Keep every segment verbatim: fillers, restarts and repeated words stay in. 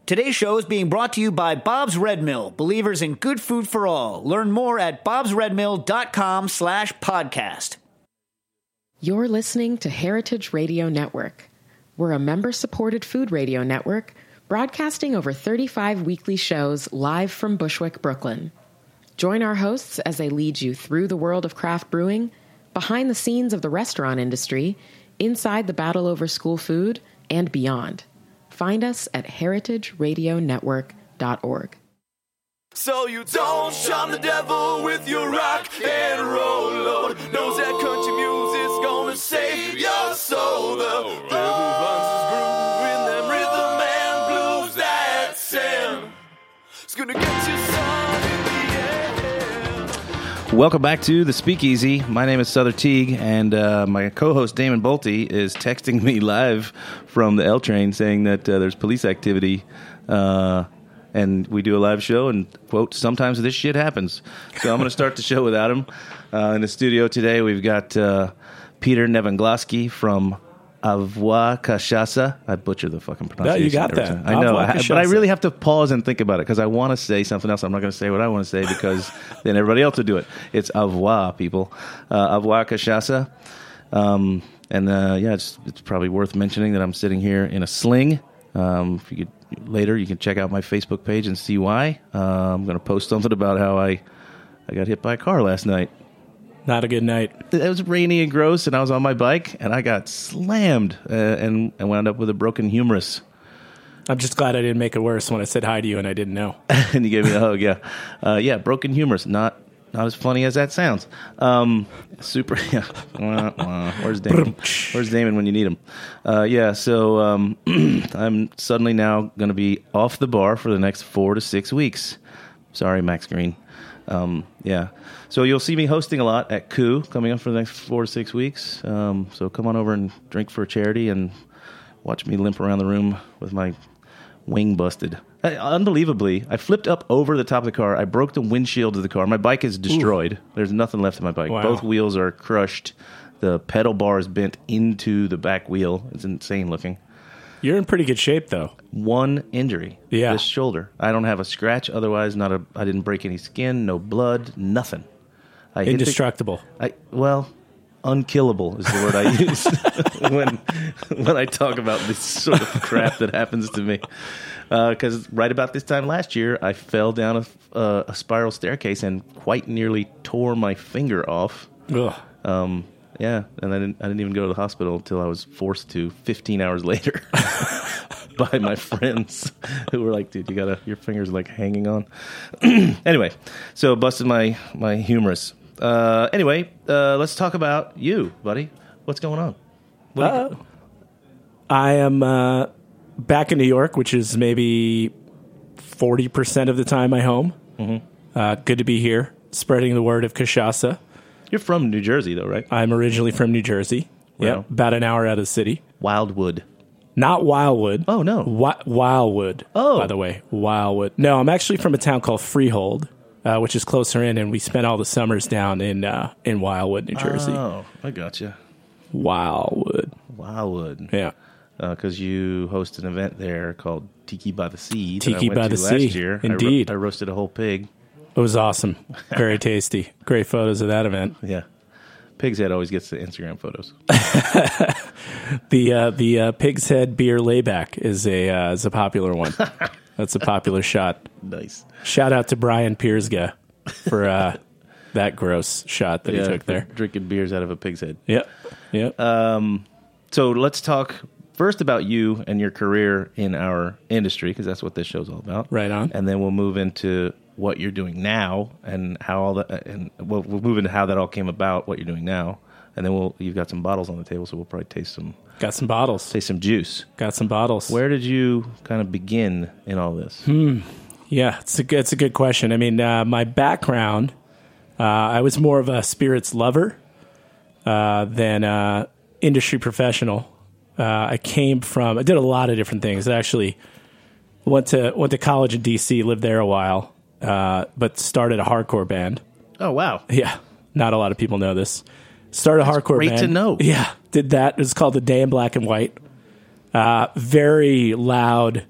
Today's show is being brought to you by Bob's Red Mill, believers in good food for all. Learn more at bobsredmill.com slash podcast. You're listening to Heritage Radio Network. We're a member-supported food radio network broadcasting over thirty-five weekly shows live from Bushwick, Brooklyn. Join our hosts as they lead you through the world of craft brewing, behind the scenes of the restaurant industry, inside the battle over school food, and beyond. Find us at heritage radio network dot org. So you don't shun the devil with your rock and roll load. Knows that country music's gonna save your soul. The devil runs his groove in them rhythm and blues that sing. It's gonna get you some in the end. Welcome back to the Speakeasy. My name is Souther Teague, and uh, my co-host Damon Bolte is texting me live from the L train saying that uh, there's police activity, uh, and we do a live show, and, quote, sometimes this shit happens. So I'm going to start the show without him. Uh, in the studio today, we've got uh, Peter Nevangloski from Avoir Cachaça. I butchered the fucking pronunciation. No, you got every that. time. I know, Avoir I, but I really have to pause and think about it because I want to say something else. I'm not going to say what I want to say because then everybody else will do it. It's Avoir, people. Uh, Avoir Cachaça. Um, and uh, yeah, it's, it's probably worth mentioning that I'm sitting here in a sling. Um, if you could, later, you can check out my Facebook page and see why. Uh, I'm going to post something about how I, I got hit by a car last night. Not a good night. It was rainy and gross, and I was on my bike, and I got slammed uh, and, and wound up with a broken humerus. I'm just glad I didn't make it worse when I said hi to you and I didn't know. And you gave me a hug, yeah. Uh, yeah, broken humerus. Not not as funny as that sounds. Um, super, yeah. Wah, wah. Where's Damon? Where's Damon when you need him? Uh, yeah, so um, I'm suddenly now going to be off the bar for the next four to six weeks. Sorry, Max Green. Um, yeah. So you'll see me hosting a lot at Coup coming up for the next four to six weeks. Um, so come on over and drink for a charity and watch me limp around the room with my wing busted. Uh, unbelievably, I flipped up over the top of the car. I broke the windshield of the car. My bike is destroyed. Ooh. There's nothing left of my bike. Wow. Both wheels are crushed. The pedal bar is bent into the back wheel. It's insane looking. You're in pretty good shape, though. One injury. Yeah. This shoulder. I don't have a scratch. Otherwise, not a. I didn't break any skin, no blood, nothing. I hit Indestructible. the, I well, unkillable is the word I use when when I talk about this sort of crap that happens to me. Because uh, right about this time last year, I fell down a, uh, a spiral staircase and quite nearly tore my finger off. Ugh. Um, yeah, and I didn't, I didn't even go to the hospital until I was forced to fifteen hours later by my friends who were like, dude, you gotta, your finger's like hanging on. Anyway, so busted my, my humerus. Uh, anyway, uh, let's talk about you, buddy. What's going on? What uh, you, I am uh, back in New York, which is maybe forty percent of the time I home. Mm-hmm. Uh, good to be here, spreading the word of Cachaça. You're from New Jersey, though, right? I'm originally from New Jersey. Wow. Yeah, about an hour out of the city. Wildwood. Not Wildwood. Oh, no. Wi- Wildwood, oh. by the way. Wildwood. No, I'm actually from a town called Freehold, uh, which is closer in, and we spent all the summers down in uh, in Wildwood, New Jersey. Oh, I gotcha. Wildwood. Wildwood. Yeah. Because uh, you host an event there called Tiki by the Sea. Tiki that I went by to the last Sea. Year. Indeed. I, ro- I roasted a whole pig. It was awesome. Very tasty. Great photos of that event. Yeah. Pig's Head always gets the Instagram photos. the uh, the uh, Pig's Head beer layback is a uh, is a popular one. That's a popular shot. Nice. Shout out to Brian Piersga for uh, that gross shot that yeah, he took there. Drinking beers out of a pig's head. Yep. Yep. Um, so let's talk first about you and your career in our industry, because that's what this show's all about. Right on. And then we'll move into what you're doing now and how all that, and we'll, we'll move into how that all came about, what you're doing now. And then we'll, you've got some bottles on the table, so we'll probably taste some. Got some bottles. Taste some juice. Got some bottles. Where did you kind of begin in all this? Hmm. Yeah, it's a good, it's a good question. I mean, uh, my background, uh, I was more of a spirits lover uh, than uh, industry professional. Uh, I came from, I did a lot of different things. I actually went to went to college in D C, lived there a while, uh, but started a hardcore band. Oh, wow. Yeah, not a lot of people know this. Started a That's hardcore great band. to know. Yeah, did that. It was called The Day in Black and White. Uh, very loud,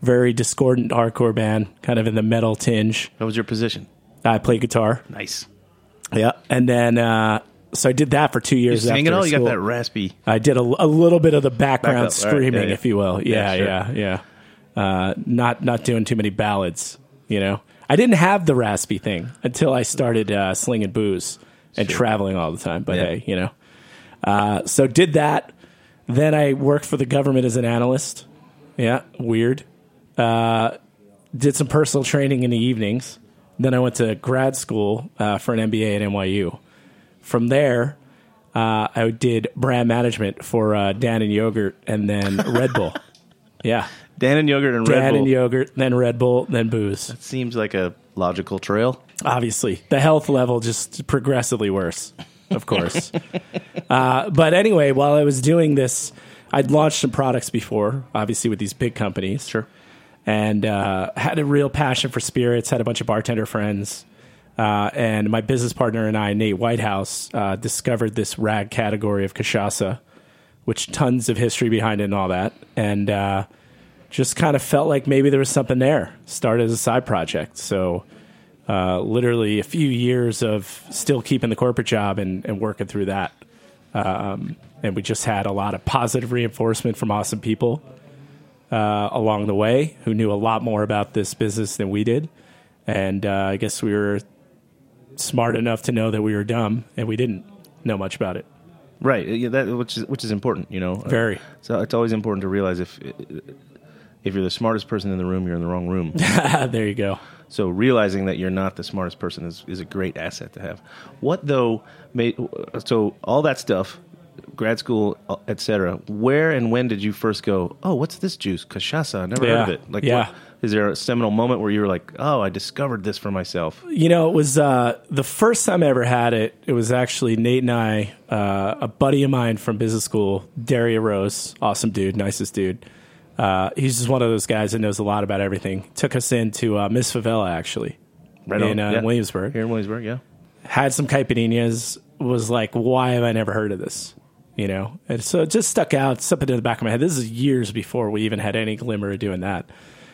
very discordant hardcore band, kind of in the metal tinge. What was your position? I played guitar. Nice. Yeah, and then uh, so I did that for two You years. sing after it all? You school. got that raspy. I did a, a little bit of the background Back up, all right, screaming, yeah, yeah. if you will. Yeah, Yeah, yeah, yeah. Uh, not not doing too many ballads. You know, I didn't have the raspy thing until I started uh, slinging booze and traveling all the time. But Yeah. hey, you know, uh, so did that. Then I worked for the government as an analyst. Yeah, weird. Uh, did some personal training in the evenings. Then I went to grad school uh, for an M B A at N Y U. From there, uh, I did brand management for uh, Dan and Yogurt and then Red Bull. Yeah. Dan and Yogurt and Red Dan Bull. and Yogurt, then Red Bull, then booze. Seems like a logical trail. Obviously. The health level just progressively worse, of course. uh, but anyway, while I was doing this, I'd launched some products before, obviously with these big companies. Sure. And uh, had a real passion for spirits, had a bunch of bartender friends. Uh, and my business partner and I, Nate Whitehouse, uh, discovered this rag category of cachaça, which tons of history behind it and all that. And uh, just kind of felt like maybe there was something there. Started as a side project. So uh, literally a few years of still keeping the corporate job and, and working through that. Um, and we just had a lot of positive reinforcement from awesome people uh, along the way who knew a lot more about this business than we did. And uh, I guess we were smart enough to know that we were dumb and we didn't know much about it. Right. Yeah, that which is which is important, you know. Very. Uh, so it's always important to realize if if you're the smartest person in the room, you're in the wrong room. There you go. So realizing that you're not the smartest person is, is a great asset to have. What though made so all that stuff, grad school, et cetera. Where and when did you first go? Oh, what's this juice? Cachaça. I never Yeah. heard of it. Like, Yeah. what, is there a seminal moment where you were like, oh, I discovered this for myself? You know, it was uh, the first time I ever had it. It was actually Nate and I, uh, a buddy of mine from business school, Daria Rose, awesome dude, nicest dude. Uh, he's just one of those guys that knows a lot about everything. Took us into uh, Miss Favela, actually, Right in on. uh, Yeah. Williamsburg. Here in Williamsburg, yeah. Had some caipirinhas. Was like, why have I never heard of this? You know, and so it just stuck out, something in the back of my head. This is years before we even had any glimmer of doing that.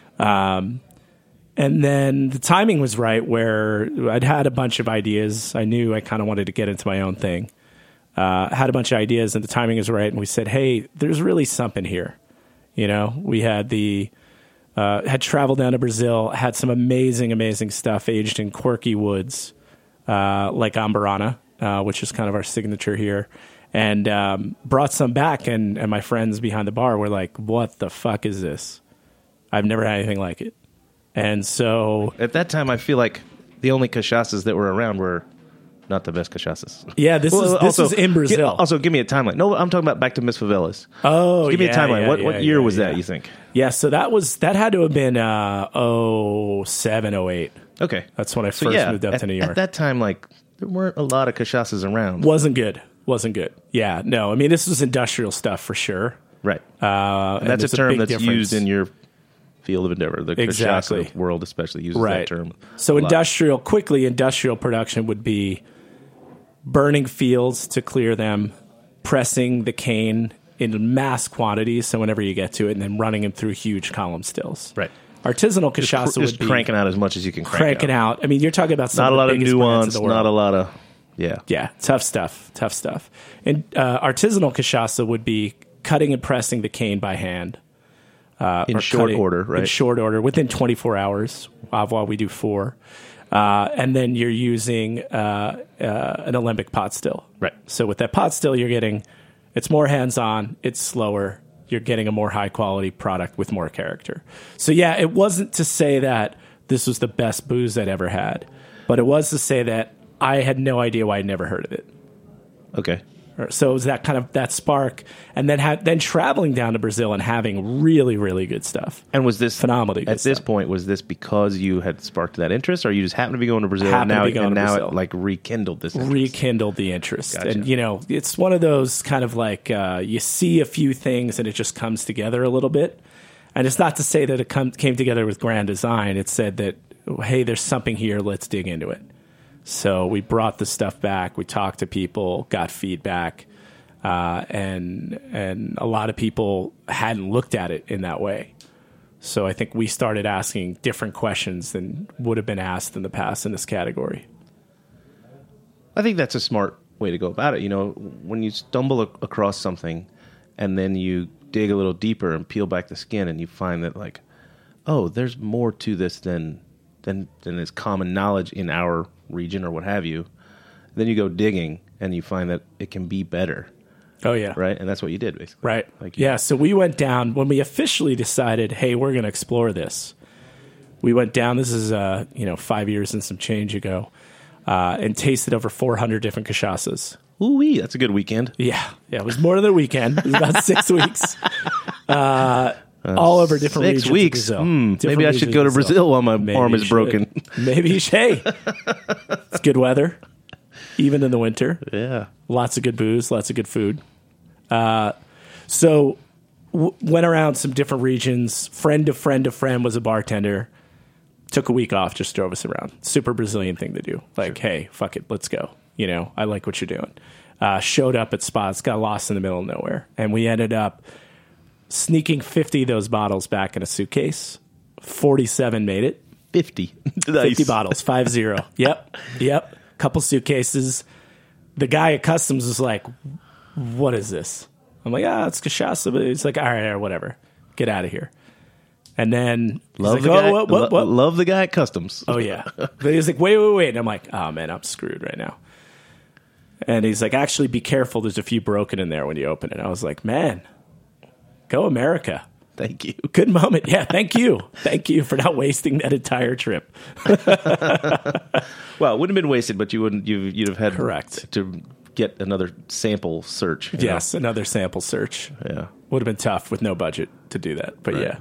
Um, and then the timing was right where I'd had a bunch of ideas. I knew I kind of wanted to get into my own thing. Uh, had a bunch of ideas and the timing was right. And we said, hey, there's really something here. You know, we had the, uh, had traveled down to Brazil, had some amazing, amazing stuff aged in quirky woods, uh, like Ambarana, uh, which is kind of our signature here. And um, brought some back, and, and my friends behind the bar were like, what the fuck is this? I've never had anything like it. And so... At that time, I feel like the only cachaças that were around were not the best cachaças. Yeah, this Well, is this also, is in Brazil. gi- also, give me a timeline. No, I'm talking about back to Miss Favelas. oh, Give me yeah, a timeline. yeah, what yeah, what year yeah, was that, yeah. you think? Yeah, so that was that had to have been uh, oh seven, oh eight. Okay. That's when I So, first yeah, moved up at, to New York. At that time, like, there weren't a lot of cachaças around. Wasn't good. Wasn't good. Yeah, no. I mean, this was industrial stuff for sure. Right. Uh, And that's a there's term big that's difference. used in your field of endeavor. The Exactly. cachaça world especially uses right. that term. So a lot. industrial, quickly industrial production would be burning fields to clear them, pressing the cane in mass quantities, so whenever you get to it, and then running them through huge column stills. Right. Artisanal Just, cachaça cr- just would be cranking out as much as you can crank cranking out. I mean, you're talking about some Not of a the lot of biggest brands nuance, in the world. not a lot of... Yeah. Yeah, tough stuff, tough stuff. And uh, artisanal cachaça would be cutting and pressing the cane by hand. Uh, In or short cutting- order, right? In short order, within twenty-four hours, uh, while we do four. Uh, and then you're using uh, uh, an alembic pot still. Right. So with that pot still, you're getting, it's more hands-on, it's slower, you're getting a more high-quality product with more character. So yeah, it wasn't to say that this was the best booze I'd ever had, but it was to say that I had no idea why I'd never heard of it. Okay. So it was that kind of that spark, and then had then traveling down to Brazil and having really really good stuff. And was this Phenomenally good at this stuff. point? Was this because you had sparked that interest, or you just happened to be going to Brazil and Happened to now, be going and to now Brazil. it like rekindled this? interest? Rekindled the interest, Gotcha. and you know it's one of those kind of like uh, you see a few things and it just comes together a little bit. And it's not to say that it come, came together with grand design. It said that hey, there's something here. Let's dig into it. So we brought the stuff back. We talked to people, got feedback. Uh, and and a lot of people hadn't looked at it in that way. So I think we started asking different questions than would have been asked in the past in this category. I think that's a smart way to go about it. You know, when you stumble ac- across something and then you dig a little deeper and peel back the skin and you find that, like, oh, there's more to this than than than is common knowledge in our region or what have you. Then you go digging and you find that it can be better. Oh, yeah. Right? And that's what you did, basically. Right. Like you- yeah, so we went down, when we officially decided, hey, we're going to explore this, we went down, this is, uh, you know, five years and some change ago, uh, and tasted over four hundred different cachaças. Ooh-wee, that's a good weekend. Yeah, yeah, it was more than a weekend. It was about six weeks. Uh, all over different Six regions weeks. of Brazil. Hmm, Different maybe I regions should of go to Brazil while my Maybe arm you is should. broken. Maybe you should. Hey, it's good weather, even in the winter. Yeah. Lots of good booze, lots of good food. Uh, so w- went around some different regions. Friend of friend of friend was a bartender. Took a week off, just drove us around. Super Brazilian thing to do. Like, sure. Hey, fuck it, let's go. You know, I like what you're doing. Uh, showed up at spots, got lost in the middle of nowhere. And we ended up sneaking fifty of those bottles back in a suitcase. forty-seven made it. fifty. fifty Nice. bottles, five zero. Yep, yep. Couple suitcases. The guy at customs was like, what is this? I'm like, ah, it's cachaça. But it's like, all right, all right, whatever. Get out of here. And then he's Love, like, the oh, guy, what, what, lo- what? love the guy at customs. Oh, yeah. But he's like, wait, wait, wait. And I'm like, oh, man, I'm screwed right now. And he's like, actually, be careful. There's a few broken in there when you open it. I was like, man, go America. Thank you. Good moment. Yeah, thank you. Thank you for not wasting that entire trip. Well, it wouldn't have been wasted, but you wouldn't. You, you'd have had Correct. to get another sample search. you Yes, another sample search. know? Yeah. Would have been tough with no budget to do that. But Right. yeah.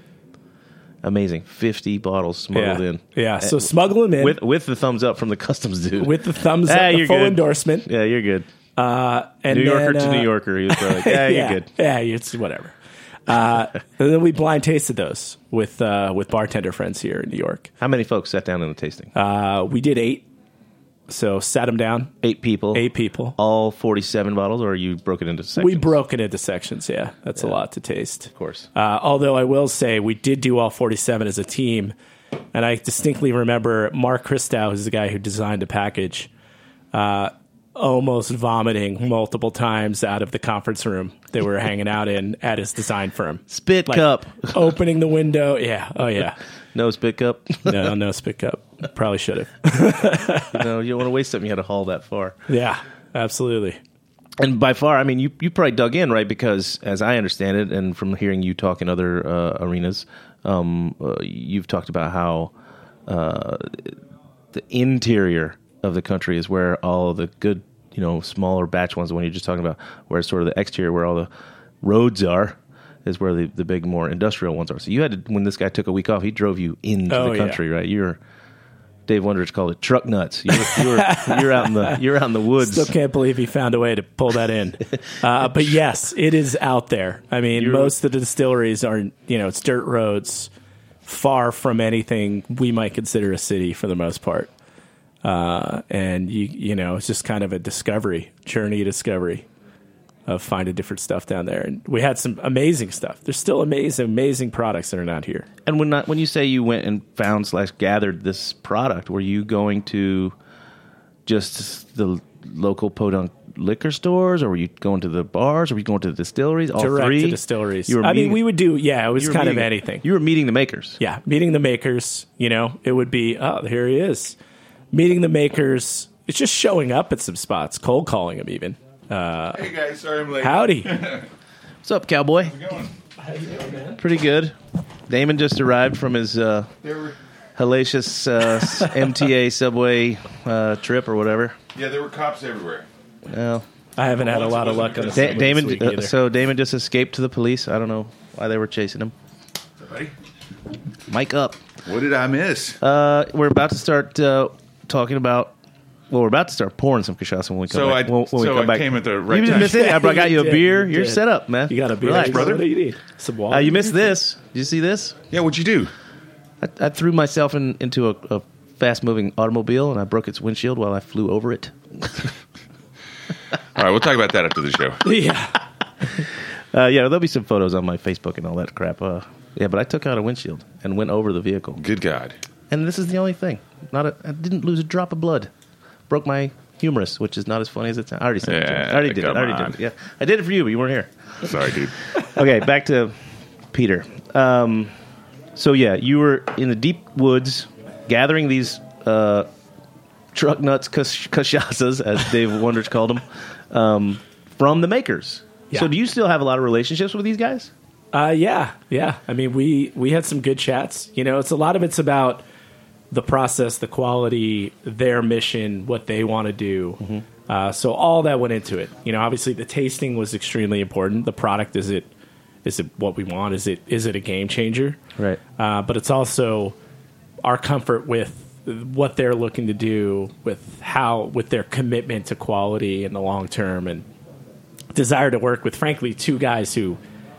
Amazing. fifty bottles smuggled Yeah. in. Yeah, so smuggle them in With with the thumbs up from the customs dude. with the thumbs Ah, up, the you're full good. endorsement. Yeah, you're good. Uh, and New Yorker then, to uh, New Yorker. He was probably like, yeah, yeah, you're good. Yeah, it's whatever. Uh, and then we blind tasted those with uh, with bartender friends here in New York. How many folks sat down in the tasting? Uh, we did eight. So sat them down, Eight people. eight people. All forty-seven bottles, or you broke it into sections? We broke it into sections, yeah. That's a lot to taste. Of course. Uh, although I will say we did do all forty-seven as a team. And I distinctly remember Mark Christow, who's the guy who designed the package, uh, almost vomiting multiple times out of the conference room that we were hanging out in at his design firm. Spit Like, cup. Opening the window. Yeah. Oh, yeah. No spit cup. No, no spit cup. Probably should have. No, you don't want to waste something. You had to haul that far. Yeah, absolutely. And by far, I mean, you, you probably dug in, right? Because as I understand it, and from hearing you talk in other uh, arenas, um, uh, you've talked about how uh, the interior of the country is where all of the good, you know, smaller batch ones, the one you're just talking about, where sort of the exterior, where all the roads are, is where the, the big, more industrial ones are. So you had to, when this guy took a week off, he drove you into Oh, the yeah. country, right? You're Dave Wondrich called it truck nuts. You're, you're, you're out in the you're out in the woods. Still can't believe he found a way to pull that in. Uh, but yes, it is out there. I mean, You're- most of the distilleries are, you know, it's dirt roads, far from anything we might consider a city for the most part. Uh, and you, you know, it's just kind of a discovery, journey of discovery of finding different stuff down there. And we had some amazing stuff. There's still amazing, amazing products that are not here. And when not, when you say you went and found slash gathered this product, were you going to just the local podunk liquor stores, or were you going to the bars, or were you going to the distilleries? All Direct three to distilleries. You were I meeting, mean, we would do, yeah, it was you were kind of meeting- anything. You were meeting the makers. Yeah, meeting the makers, you know, it would be, oh, here he is. Meeting the makers, it's just showing up at some spots, cold calling them even. Hey guys, sorry I'm late. Howdy. What's up, cowboy? How's it going? Pretty good. Damon just arrived from his uh, There were, hellacious uh, M T A subway uh, trip or whatever. yeah, there were cops everywhere. Well, I haven't had a Once it lot of wasn't luck on the Da- Da- subway Damon. this week uh, either. so Damon just escaped to the police. I don't know why they were chasing him. Buddy, Mic up. what did I miss? Uh, we're about to start uh, talking about. Well, we're about to start pouring some cachaça when we come So back. I- when, when we so come I back. came at the right You didn't time. miss it. I brought- got you a You did, beer. you You're did. set up, man. You got a beer. Relax, What brother. do you need? Some water? Uh, you missed this. Did you see this? Yeah, what'd you do? I, I threw myself in, into a, a fast-moving automobile, and I broke its windshield while I flew over it. All right, we'll talk about that after the show. Yeah. Uh, yeah, there'll be some photos on my Facebook and all that crap. Uh, Yeah, but I took out a windshield and went over the vehicle. Good God. And this is the only thing. Not a, I didn't lose a drop of blood. Broke my humerus, which is not as funny as it sounds. I already said it. Yeah, I already did it. I come already on. did it. Yeah, I did it for you, but you weren't here. Sorry, dude. Okay, back to Peter. Um, so yeah, you were in the deep woods gathering these uh, truck nuts cash- cachaças, as Dave Wondrich called them, um, from the makers. Yeah. So do you still have a lot of relationships with these guys? Uh, yeah, yeah. I mean, we we had some good chats. You know, it's a lot of it's about the process, the quality, their mission, what they want to do. Mm-hmm. Uh, so all that went into it. You know, obviously the tasting was extremely important. The product, is it is it what we want? Is it is it a game changer? Right. Uh, but it's also our comfort with what they're looking to do, with how with their commitment to quality in the long term, and desire to work with, frankly, two guys who,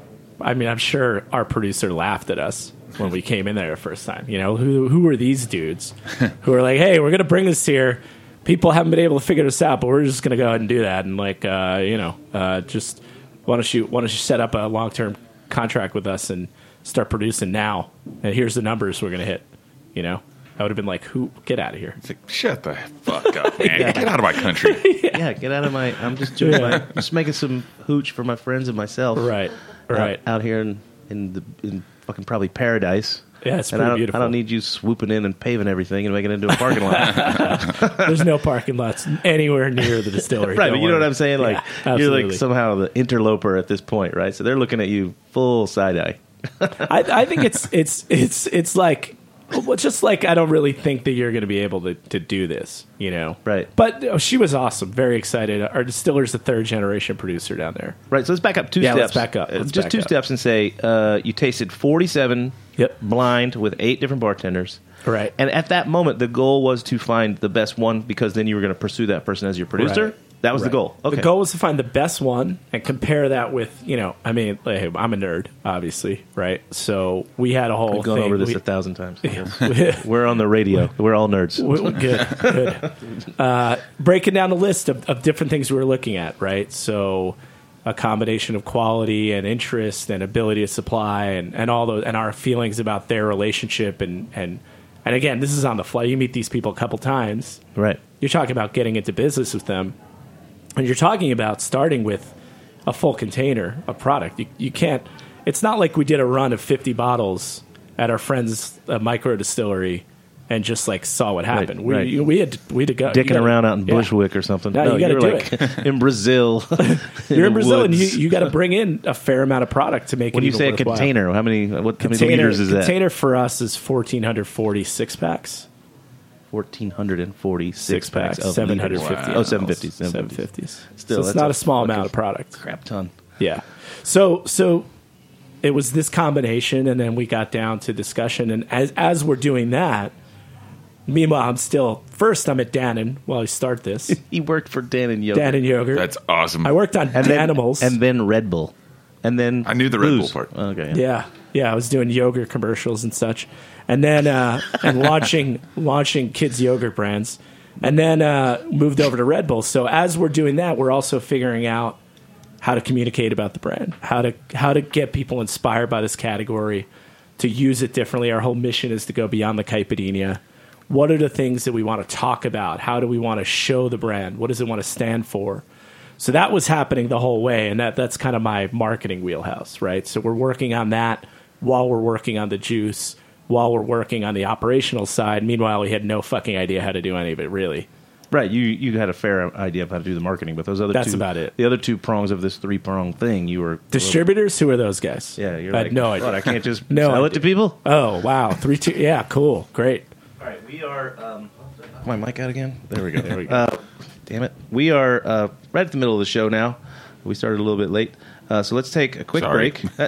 I mean, I'm sure our producer laughed at us when we came in there the first time. You know, who who are these dudes who are like, hey, we're going to bring this here. People haven't been able to figure this out, but we're just going to go ahead and do that. And, like, uh, you know, uh, just why don't you, why don't you set up a long-term contract with us and start producing now? And here's the numbers we're going to hit, you know? I would have been like, "Who? Get out of here!" It's like, shut the fuck up, man. Get out of my country. Yeah, get out of my. I'm just doing my. Just making some hooch for my friends and myself. Right, right. Out, out here in in the in fucking probably paradise. Yeah, it's and pretty I don't, beautiful. I don't need you swooping in and paving everything and making it into a parking lot. There's no parking lots anywhere near the distillery. Right, Don't but you know worry. what I'm saying? Like, Yeah, you're like absolutely. somehow the interloper at this point, right? So they're looking at you full side eye. I, I think it's it's it's it's like, well, just like I don't really think that you're going to be able to, to do this, you know? Right. But oh, she was awesome, very excited. Our distiller's the third generation producer down there. Right, so let's back up two Yeah, steps. let's back up. Uh, Let's Just back two up. steps and say uh, you tasted forty-seven Yep. blind with eight different bartenders. Right. And at that moment, the goal was to find the best one because then you were going to pursue that person as your producer. Right. That was Right. the goal. Okay. The goal was to find the best one and compare that with, you know, I mean, like, I'm a nerd, obviously, right? So we had a whole We've gone thing. over this We- a thousand times. we- We're on the radio. We're all nerds. we- good, good. Uh, breaking down the list of, of different things we were looking at, right? So a combination of quality and interest and ability to supply and, and all those and our feelings about their relationship and and and again, this is on the fly. You meet these people a couple times. Right. You're talking about getting into business with them, and you're talking about starting with a full container of product. You, you can't. It's not like we did a run of fifty bottles at our friend's uh, micro distillery and just like saw what happened. we right. we had to, we had to go you Dicking gotta- around out in yeah. Bushwick or something. No, you gotta were do like in Brazil. You're in the Brazil, and you, woods. you got to bring in a fair amount of product to make When it you even say a worthwhile. container, how many what how many Container, liters is that? container for us is fourteen forty six packs. fourteen forty-six Six packs, of seven liters. fifty. Oh, seven fifty. seven fifties. Still, so it's that's not a a small amount fucking of product. Crap ton. Yeah. So so it was this combination, and then we got down to discussion. And as as we're doing that, meanwhile, I'm still first. I'm at Dannon while I start this. He worked for Dan and Yogurt. Dan and Yogurt. That's awesome. I worked on and then, Animals. and then Red Bull, and then I knew the Red booze. Bull part. Okay, Yeah, yeah, I was doing yogurt commercials and such, and then uh, and launching launching kids yogurt brands, and then uh, moved over to Red Bull. So as we're doing that, we're also figuring out how to communicate about the brand, how to how to get people inspired by this category, to use it differently. Our whole mission is to go beyond the caipirinha. What are the things that we want to talk about? How do we want to show the brand? What does it want to stand for? So that was happening the whole way, and that that's kind of my marketing wheelhouse, right? So we're working on that while we're working on the juice, while we're working on the operational side. Meanwhile, we had no fucking idea how to do any of it, really. right. You you had a fair idea of how to do the marketing, but those other That's two, about it. The other two prongs of this three prong thing, you were Distributors, who are those guys? Yeah, you're I like had no idea. What, I can't just No sell it idea. to people. Oh, wow. Three, two. Yeah, cool. Great. All right, we are. Um, my mic out again. There we go. There we go. Uh, damn it. We are uh, right at the middle of the show now. We started a little bit late, uh, so let's take a quick Sorry. break. That,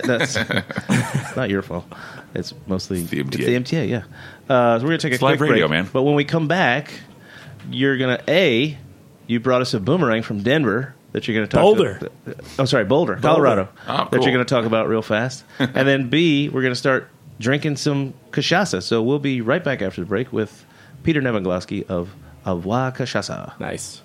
that's not your fault. It's mostly It's the M T A. It's the M T A, yeah. Uh, so we're gonna take a It's quick live radio, break. man. But when we come back, you're gonna a. You brought us a boomerang from Denver that you're gonna talk. Boulder. To, oh, sorry, Boulder, Colorado. Oh, That cool. you're gonna talk about real fast, and then B. We're gonna start drinking some cachaça. So we'll be right back after the break with Peter Nevangloski of Avoir Cachaça. Nice.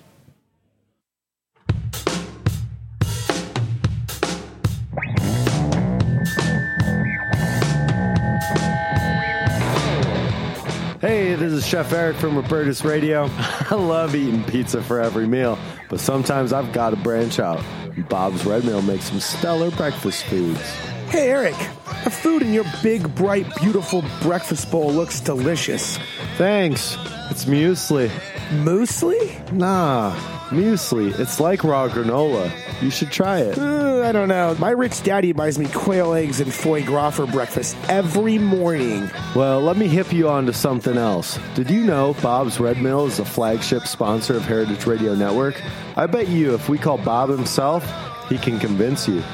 Hey, this is Chef Eric from Robertus Radio. I love eating pizza for every meal, but sometimes I've got to branch out. Bob's Red Mill makes some stellar breakfast foods. Hey, Eric, the food in your big, bright, beautiful breakfast bowl looks delicious. Thanks. It's muesli. Muesli? Nah, muesli. It's like raw granola. You should try it. Uh, I don't know. My rich daddy buys me quail eggs and foie gras for breakfast every morning. Well, let me hip you on to something else. Did you know Bob's Red Mill is the flagship sponsor of Heritage Radio Network? I bet you if we call Bob himself, he can convince you.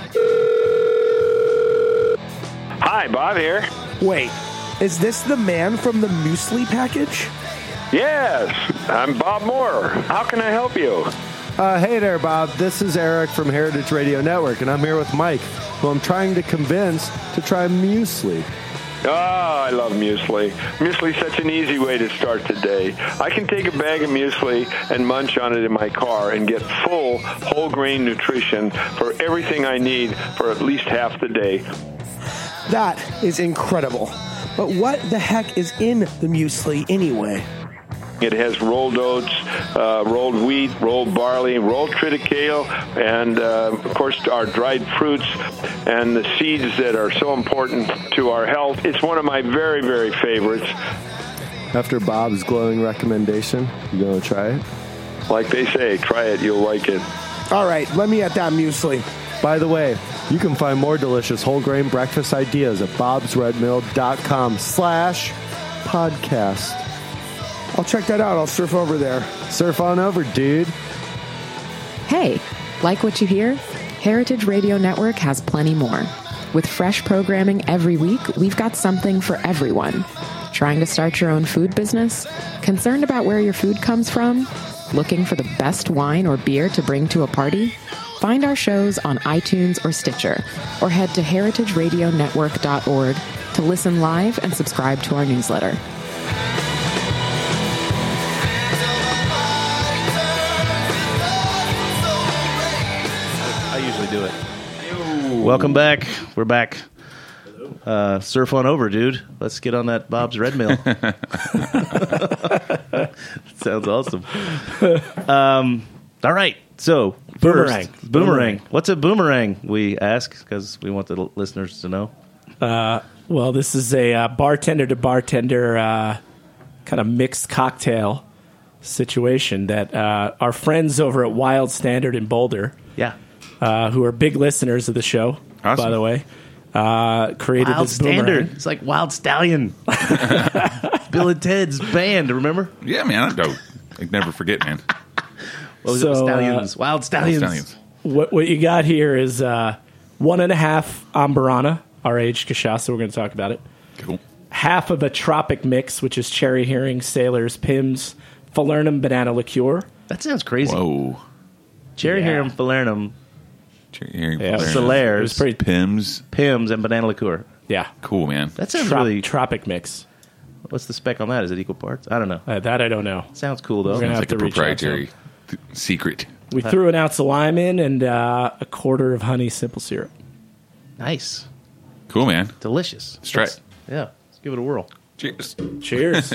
Hi, Bob here. Wait, is this the man from the muesli package? Yes, I'm Bob Moore. How can I help you? Uh, hey there, Bob. This is Eric from Heritage Radio Network, and I'm here with Mike, who I'm trying to convince to try muesli. Oh, I love muesli. Muesli is such an easy way to start the day. I can take a bag of muesli and munch on it in my car and get full whole grain nutrition for everything I need for at least half the day. That is incredible. But what the heck is in the muesli anyway? It has rolled oats, uh, rolled wheat, rolled barley, rolled triticale, and, uh, of course, our dried fruits and the seeds that are so important to our health. It's one of my very, very favorites. After Bob's glowing recommendation, you going to try it? Like they say, try it, you'll like it. All right, let me at that muesli. By the way, you can find more delicious whole grain breakfast ideas at bobsredmill.com slash podcast. I'll check that out. I'll surf over there. Surf on over, dude. Hey, like what you hear? Heritage Radio Network has plenty more. With fresh programming every week, we've got something for everyone. Trying to start your own food business? Concerned about where your food comes from? Looking for the best wine or beer to bring to a party? Find our shows on iTunes or Stitcher, or head to heritage radio network dot org to listen live and subscribe to our newsletter. I usually do it. Welcome back. We're back. Uh, surf on over, dude. Let's get on that Bob's Red Mill. Sounds awesome. Um, all right. So, Boomerang. First, boomerang. What's a boomerang? We ask because we want the l- listeners to know. Uh, well, this is a uh, bartender to bartender uh, kind of mixed cocktail situation that uh, our friends over at Wild Standard in Boulder, Yeah. uh, who are big listeners of the show, Awesome. by the way, uh, created Wild this Standard. boomerang. It's like Wild Stallion. Bill and Ted's band, remember? Yeah, man. I don't. I never forget, man. What was So, it? uh, Stallions. Wild Stallions. Stallions. What, what you got here is uh, one and a half Ambarana, our aged cachaça. We're going to talk about it. Cool. Half of a Tropic Mix, which is cherry herring, sailors, Pimm's, falernum banana liqueur. That sounds crazy. Whoa. Cherry Yeah. Herring, Falernum, Cherry Yeah, Falernum. Solairs, It was pretty, Pims. Pims, and banana liqueur. yeah. Cool, man. That sounds Trop- really... Tropic Mix. What's the spec on that? Is it equal parts? I don't know. Uh, that I don't know. Sounds cool, though. We're gonna It's have like a to reach out to proprietary th- secret. We threw an ounce of lime in and uh, a quarter of honey simple syrup. Nice. Cool, man. Delicious. Let's try Let's- Yeah. Let's give it a whirl. Cheers. Cheers.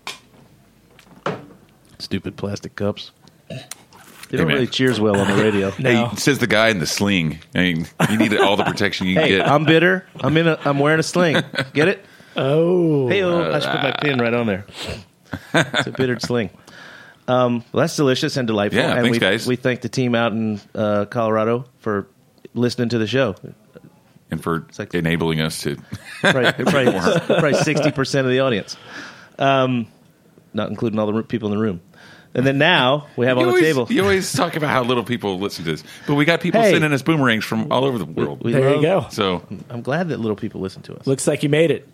Stupid plastic cups. They Hey, don't man. really cheers well on the radio. No. Hey, says the guy in the sling. I mean, you need all the protection you can Hey, get. I'm bitter. I'm in. A, I'm wearing a sling. Get it? Oh. Hey, I should put my pin right on there. It's a bittered sling. Um, well, that's delicious and delightful. Yeah, and thanks, we, guys. We thank the team out in uh, Colorado for listening to the show. and for like- enabling us to. Probably, probably, probably sixty percent of the audience, um, not including all the people in the room. And then now we have You on always, the table. you always talk about how little people listen to this, but we got people Hey. sending us boomerangs from all over the world. We There you love- go. so I'm glad that little people listen to us. Looks like you made it.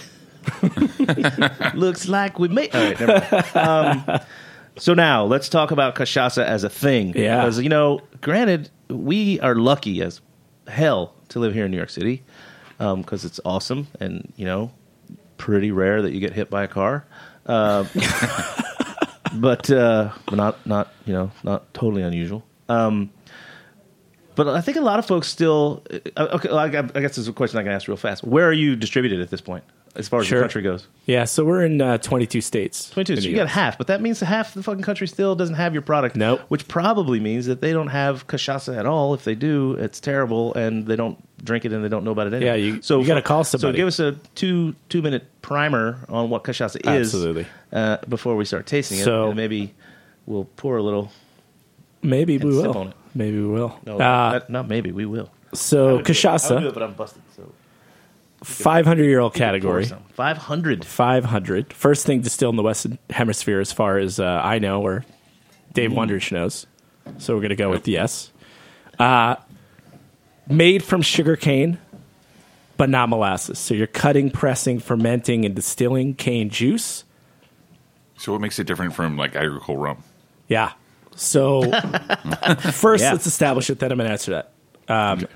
Looks like we made. All right, never mind. Um, so now let's talk about cachaça as a thing. Yeah. Because, you know, granted, we are lucky as hell to live here in New York City because it's awesome and, you know, pretty rare that you get hit by a car. Uh, but uh, but not, not, you know, not totally unusual. Um, but I think a lot of folks still. Uh, okay, I I guess this is a question I can ask real fast. Where are you distributed at this point? as far as Sure. the country goes. Yeah, so we're in uh, twenty-two states. twenty-two. in So the you got U S. half, but that means half the fucking country still doesn't have your product. Nope. Which probably means that they don't have cachaça at all. If they do, it's terrible, and they don't drink it, and they don't know about it anyway. Yeah, you- so you gotta for- call So somebody. give us a two two minute primer on what cachaça is, Absolutely. uh, before we start tasting it, So- and maybe we'll pour a little. Maybe we and sip will. on it. Maybe we will. No, Uh, that- not maybe we will. so I would do it. I would do cachaça, it, but I'm busted. So five hundred year old category. Five hundred. five hundred. First thing distilled in the Western Hemisphere, as far as uh, I know, or Dave Mm. Wondrich knows. So we're going to go with yes. Uh, made from sugar cane, but not molasses. So you're cutting, pressing, fermenting, and distilling cane juice. So what makes it different from like agricultural rum? Yeah. So first, Yeah. let's establish it. Then I'm going to answer that. Um,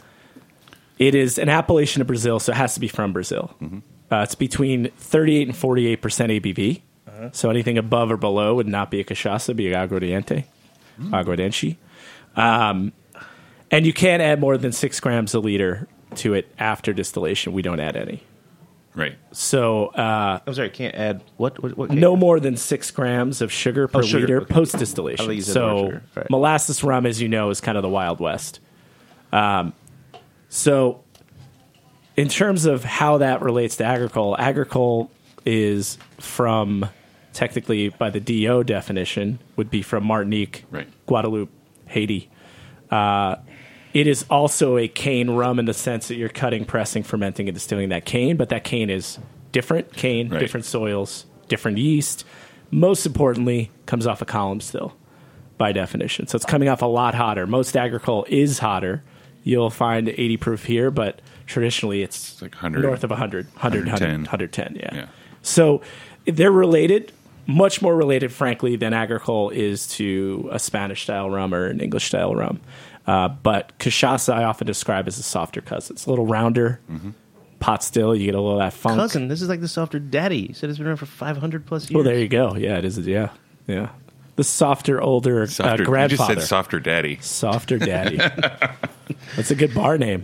It is an appellation of Brazil, so it has to be from Brazil. Uh, it's between thirty-eight and forty-eight percent A B V. So anything above or below would not be a cachaça, be aguardiente, aguardiente. Um, and you can't add more than six grams a liter to it after distillation. We don't add any. Right. So uh, I'm sorry, can't add what? What? what no more than six grams of sugar per Oh, sugar, liter okay. post I distillation. thought you said more So sugar. Right. molasses rum, as you know, is kind of the Wild West. Um, so in terms of how that relates to agricole, agricole is from, technically by the D O definition, would be from Martinique, Right. Guadeloupe, Haiti. Uh, it is also a cane rum in the sense that you're cutting, pressing, fermenting, and distilling that cane, but that cane is different cane, Right. different soils, different yeast. Most importantly, comes off a column still by definition. So it's coming off a lot hotter. Most agricole is hotter. You'll find eighty proof here, but traditionally it's, It's like one hundred. north of one hundred, one hundred, one ten. one hundred ten, yeah. Yeah. So they're related, much more related, frankly, than agricole is to a Spanish-style rum or an English-style rum. Uh, but cachaça I often describe as a softer cousin. It's a little rounder, pot still. You get a little of that funk. Cousin, this is like the softer daddy. You said it's been around for five hundred plus years. Well, there you go. Yeah, it is. Yeah, yeah. The softer, older Softer, uh, you grandfather. just said softer daddy. Softer daddy. That's a good bar name.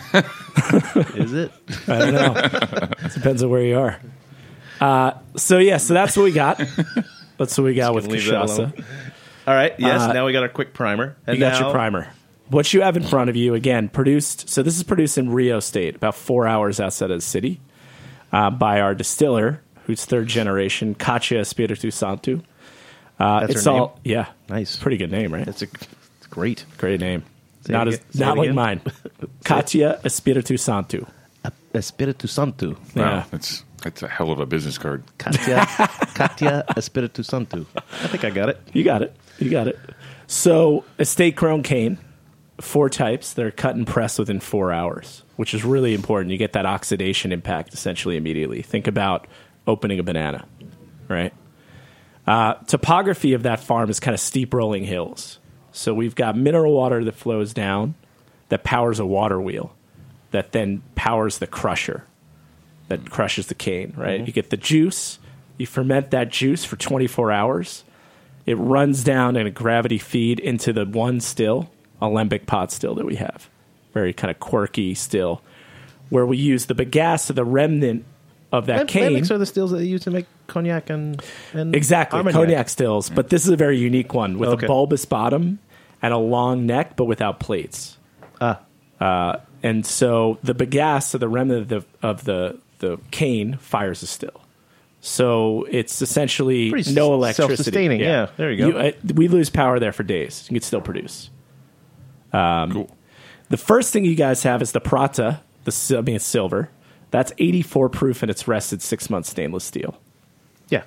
Is it? I don't know. It depends on where you are. Uh, so yeah, so that's what we got. That's what we got with gonna leave that cachaça. alone. All right. Yes. Uh, now we got our quick primer. And You got now- your primer. What you have in front of you, again, produced. So this is produced in Rio State, about four hours outside of the city, uh, by our distiller, who's third generation, Katia Espiritu Santo. Uh, That's it's her all name? yeah, Nice. pretty good name, right? It's a it's great. Great name. Say Not it as again. Say not it like again. mine. Katia Espiritu Santo. Espiritu Santo. Wow, Yeah. that's that's a hell of a business card. Katia, Katia Espiritu Santo. I think I got it. You got it. You got it. So, estate grown cane, four types. They're cut and pressed within four hours, which is really important. You get that oxidation impact essentially immediately. Think about opening a banana, right? Uh, topography of that farm is kind of steep rolling hills. So we've got mineral water that flows down that powers a water wheel that then powers the crusher that crushes the cane, right? You get the juice. You ferment that juice for twenty-four hours. It runs down in a gravity feed into the one still, alembic pot still that we have. Very kind of quirky still, where we use the bagasse, the remnant of that Lem- cane. Lembics are the stills that they use to make cognac and, and Exactly, Armagnac. cognac stills. But this is a very unique one with Okay. a bulbous bottom and a long neck, but without plates. Ah. Uh, and so the bagasse, so the remnant of the, of the, the cane, fires a still. So it's essentially Pretty no s- electricity. self-sustaining, yeah, there you go. uh, we lose power there for days. You can still produce. Um, Cool. The first thing you guys have is the Prata, the sil- I mean it's silver. That's eighty-four proof and it's rested six months stainless steel. Yeah.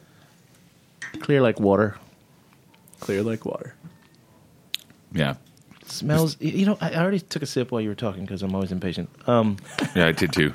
Clear like water. Clear like water. Yeah. Smells. y- You know, I I already took a sip while you were talking because I'm always impatient. Um, Yeah, I did too.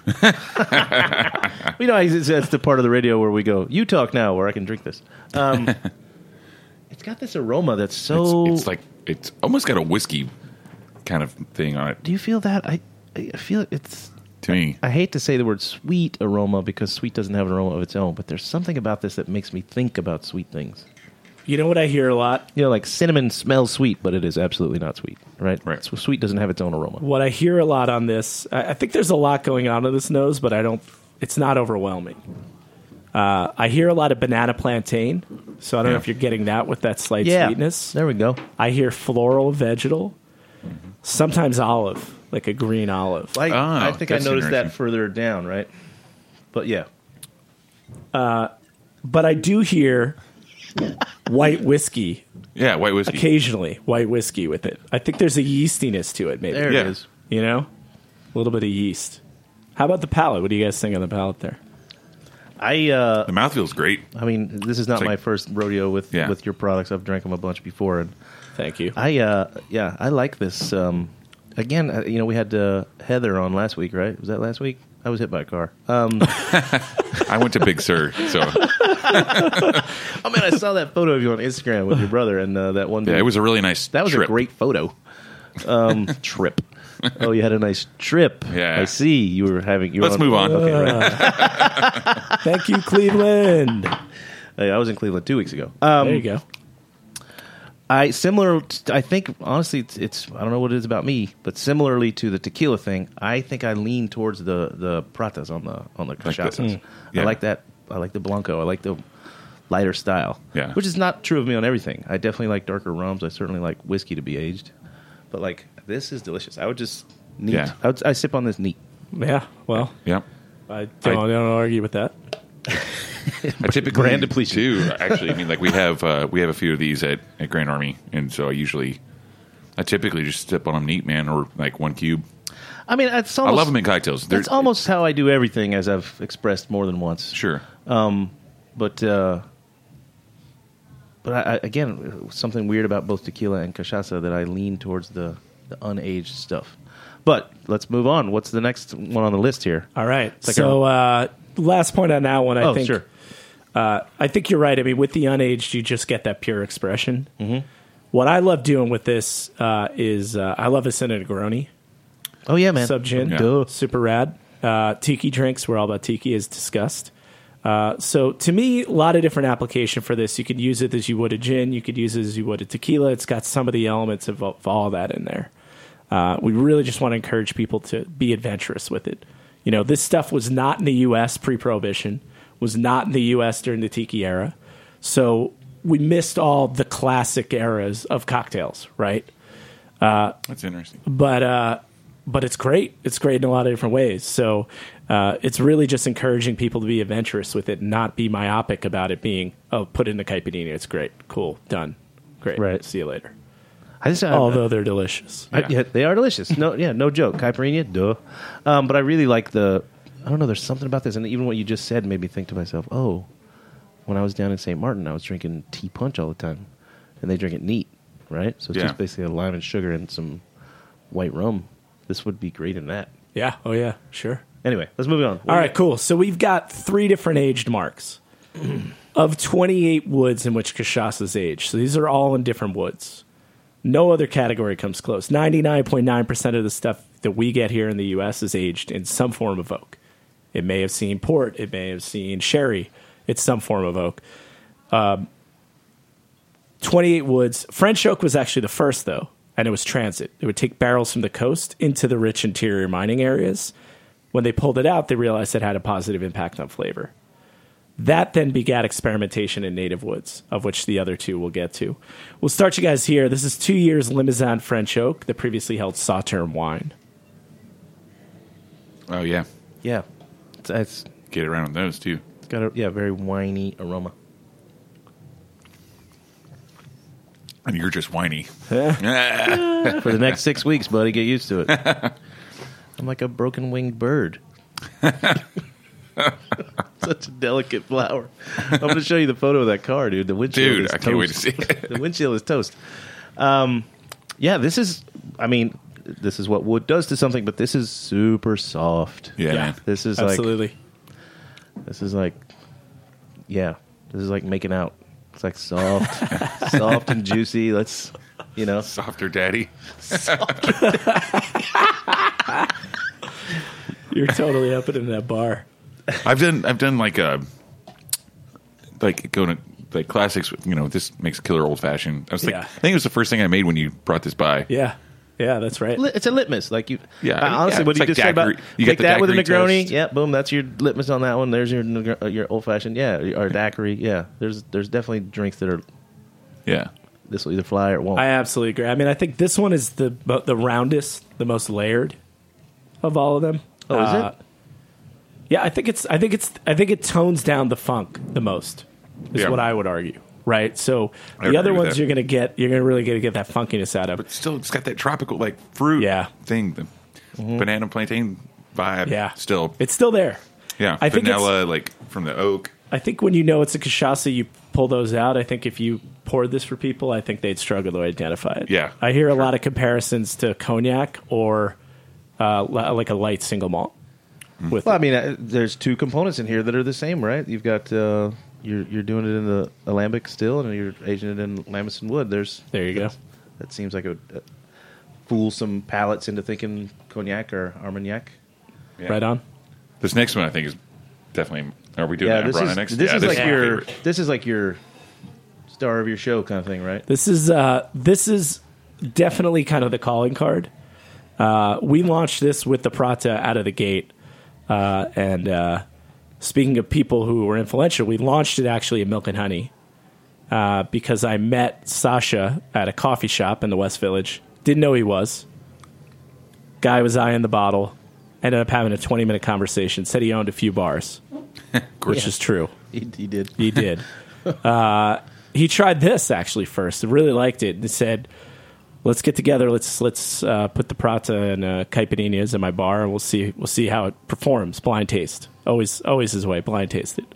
you know, it's, it's the part of the radio where we go, "You talk now," where I can drink this. Um, it's got this aroma that's so. it's, it's like it's almost got a whiskey kind of thing on it Do you feel that? I I feel it's. to me. I hate to say the word sweet aroma because sweet doesn't have an aroma of its own, but there's something about this that makes me think about sweet things. You know what I hear a lot? You know, like cinnamon smells sweet, but it is absolutely not sweet, right? Right. So sweet doesn't have its own aroma. What I hear a lot on this, I, I think there's a lot going on in this nose, but I don't. it's not overwhelming. Uh, I hear a lot of banana plantain, so I don't Yeah. know if you're getting that with that slight Yeah. sweetness. There we go. I hear floral vegetal, sometimes olive, like a green olive. I, Oh, I think I that's noticed that interesting. further down, right? But yeah. But I do hear white whiskey Yeah, white whiskey. occasionally, white whiskey with it. I think there's a yeastiness to it, maybe. There Yeah. it is. You know, a little bit of yeast. How about the palate? What do you guys think on the palate there? I uh, The mouth feels great. I mean, this is not It's like- my first rodeo with Yeah. with your products. I've drank them a bunch before, and Thank you. I uh, yeah, I like this. Um, again, uh, you know, we had uh, Heather on last week, right? Was that last week? I was hit by a car. Um, I went to Big Sur, so oh man, I saw that photo of you on Instagram with your brother, and uh, that one. yeah, it was a really nice. that was trip. a great photo. Um, trip. Oh, you had a nice trip. Yeah. I see. You were having. You were Let's move on. Okay, right. Thank you, Cleveland. Hey, I was in Cleveland two weeks ago. Um, There you go. I similar. I think honestly, it's, it's. I don't know what it is about me, but similarly to the tequila thing, I think I lean towards the the pratas on the on the the- cachaças. mm. Yeah. I like that. I like the blanco. I like the lighter style. Yeah. which is not true of me on everything. I definitely like darker rums. I certainly like whiskey to be aged, but like this is delicious. I would just neat. Yeah. I, would, I sip on this neat. Yeah, well, Yeah. I don't, I don't argue with that. I typically Brand depletion. too. Actually, I mean, like we have uh, we have a few of these at, at Grand Army, and so I usually, I typically just sip on them neat, man, or like one cube. I mean, it's I almost, love them in cocktails. They're- That's almost how I do everything, as I've expressed more than once. Sure. But uh, but I, I, again, something weird about both tequila and cachaça that I lean towards the, the unaged stuff. But let's move on. What's the next one on the list here? All right. like so, uh, last point on that one, I oh, think. sure. Uh, I think you're right. I mean, with the unaged, you just get that pure expression. Mm-hmm. What I love doing with this uh, is uh, I love this in a Negroni Oh yeah, man. sub gin. Yeah. Duh. Super rad. Uh, tiki drinks. We're all about tiki, as discussed. Uh, so to me, a lot of different application for this. You could use it as you would a gin. You could use it as you would a tequila. It's got some of the elements of, of all that in there. Uh, we really just want to encourage people to be adventurous with it. You know, this stuff was not in the U S pre-prohibition, was not in the U S during the tiki era. So we missed all the classic eras of cocktails, right? That's interesting. But uh, but it's great. It's great in a lot of different ways. So uh, it's really just encouraging people to be adventurous with it, and not be myopic about it being, oh, put in the caipirinha. It's great. Cool. Done. Great. Right. See you later. I just, I, Although they're delicious. I, yeah, they are delicious. No, yeah, no joke. Caipirinha, duh. Um, but I really like the. I don't know. There's something about this, and even what you just said made me think to myself, oh, when I was down in Saint Martin, I was drinking tea punch all the time, and they drink it neat, right? So it's Yeah. just basically a lime and sugar and some white rum. This would be great in that. Yeah. Oh, yeah. Sure. Anyway, let's move on. All right, cool. So we've got three different aged marks of twenty-eight woods in which cachaça is aged. So these are all in different woods. No other category comes close. ninety-nine point nine percent of the stuff that we get here in the U S is aged in some form of oak. It may have seen port. It may have seen sherry. It's some form of oak. Um, twenty-eight woods. French oak was actually the first, though, and it was transit. It would take barrels from the coast into the rich interior mining areas. When they pulled it out, they realized it had a positive impact on flavor. That then begat experimentation in native woods, of which the other two we'll get to. We'll start you guys here. This is two years Limousin French oak that previously held Sauterne wine. Oh yeah, Yeah, it's, it's get around with those too. got a yeah very winey aroma. And you're just whiny. For the next six weeks, buddy, get used to it. I'm like a broken winged bird. Such a delicate flower. I'm going to show you the photo of that car, dude. The windshield Dude, is I toast. can't wait to see it. The windshield is toast. Um, yeah, this is, I mean, this is what wood does to something, but this is super soft. Yeah, man. This is Absolutely. like, this is like, yeah, this is like making out. It's like soft, soft and juicy. Let's, you know. Softer daddy. You're totally up it in that bar. I've done I've done like a like going to like classics with, you know, this makes killer old fashioned. I was like Yeah. I think it was the first thing I made when you brought this by. Yeah. Yeah, that's right. Li- It's a litmus. Like you, Yeah, uh, honestly, yeah, what it's you like just said about daiquiri. You get take the that with a daiquiri Negroni. test. Yeah, boom. That's your litmus on that one. There's your Negr- uh, your old fashioned. Yeah, or daiquiri. Yeah, there's there's definitely drinks that are Yeah. this will either fly or it won't. I absolutely agree. I mean, I think this one is the the roundest, the most layered of all of them. Oh, is Uh, it? Yeah, I think it's. I think it's. I think it tones down the funk the most. Is Yeah. what I would argue. Right. So I the agree other with ones that. you're gonna get. You're gonna really gonna get that funkiness out of. But still, it's got that tropical like fruit Yeah. thing, the banana plantain vibe. Yeah. Still. It's still there. Yeah. I think it's- Vanilla, like from the oak. I think when you know it's a cachaça, you pull those out. I think if you poured this for people, I think they'd struggle to identify it. Yeah, I hear a lot of comparisons to cognac or uh, li- like a light single malt. With Well, I mean, uh, there's two components in here that are the same, right? You've got uh, you're you're doing it in the alembic still, and you're aging it in Lamison wood. There's there you go. that seems like it would uh, fool some palates into thinking cognac or Armagnac. Yeah. Right on. This next one, I think, is definitely. Are we doing Yeah, that this Ambrana is next? this yeah, is this like my your favorite. this is like your star of your show kind of thing, right? This is uh, this is definitely kind of the calling card. Uh, we launched this with the Prata out of the gate, uh, and uh, speaking of people who were influential, we launched it actually at Milk and Honey uh, because I met Sasha at a coffee shop in the West Village. Didn't know he was. Guy was eyeing the bottle. Ended up having a twenty minute conversation. Said he owned a few bars, which is true. He, he did. He did. uh, he tried this actually first. Really liked it. And said, "Let's get together. Let's let's uh, put the Prata and uh, Caipirinhas in my bar, and we'll see we'll see how it performs. Blind taste. Always always his way. Blind taste it."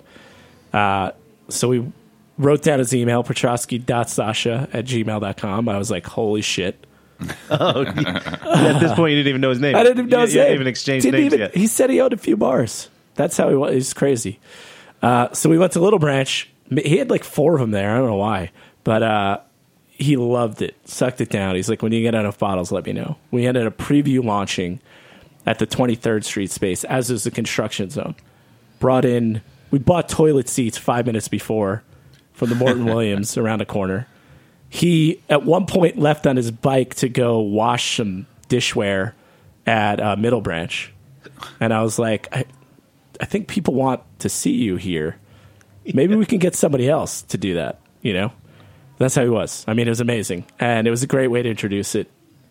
Uh, so we wrote down his email, petrosky.sasha at gmail dot com. I was like, "Holy shit." Oh, yeah. At this point, you didn't even know his name. I didn't even know you, his you name. didn't even exchange Didn't names even- yet. He said he owned a few bars. That's how he was. He's crazy. Uh, so we went to Little Branch. He had like four of them there. I don't know why, but uh, he loved it. Sucked it down. He's like, when you get enough bottles, let me know. We ended up preview launching at the twenty-third Street space, as is the construction zone. Brought in. We bought toilet seats five minutes before from the Morton Williams around the corner. He, at one point, left on his bike to go wash some dishware at uh, Middle Branch. And I was like, I, I think people want to see you here. Maybe we can get somebody else to do that, you know? That's how he was. I mean, it was amazing. And it was a great way to introduce it.